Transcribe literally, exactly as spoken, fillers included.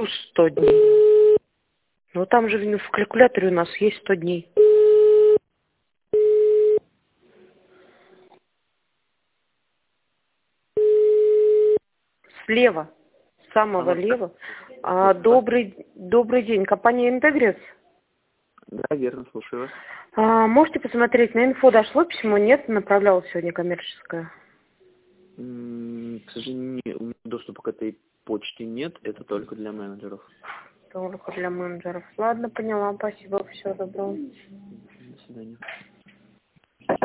курс сто дней. Ну там же в калькуляторе у нас есть сто дней. Слева, с самого Ага. лева. А, добрый, добрый день, компания Интегрис. Да, верно, слушаю вас. А, можете посмотреть, на инфо дошло письмо? Нет, направлял сегодня коммерческое. М, К сожалению, у меня доступа к этой почте нет, это только для менеджеров. Только для менеджеров. Ладно, поняла, спасибо, всего доброго. До свидания.